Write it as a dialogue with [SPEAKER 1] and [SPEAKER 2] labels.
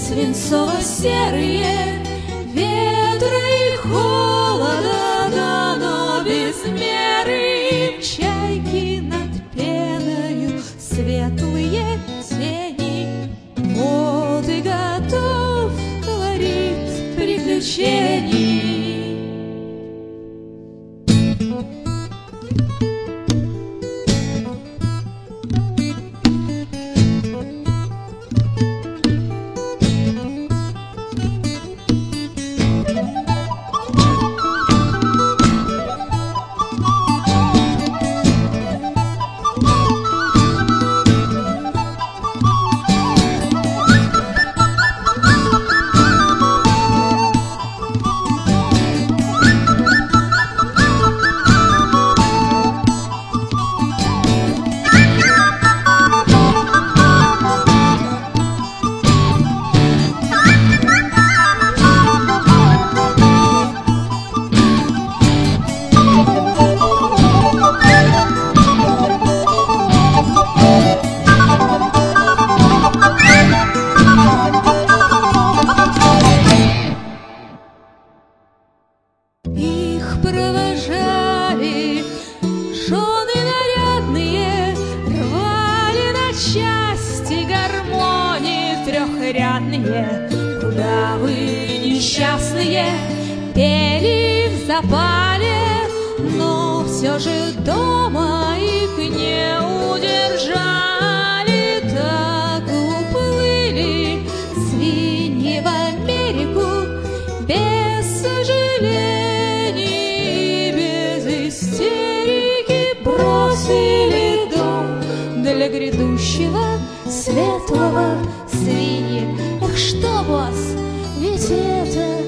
[SPEAKER 1] свинцово-серые, ветра и холода, да, но без меры. Чайки над пеною, светлые тени. Вот и готов, говорит, приключений. Их провожали жены нарядные, рвали на части гармонии трехрядные. Куда вы, несчастные, пели в запале, но все же дома их не удержали. Так уплыли свиньи в Америку без сожалений, без истерики, бросили дом для грядущего светлого свиньи. Ах, что вас, ведь это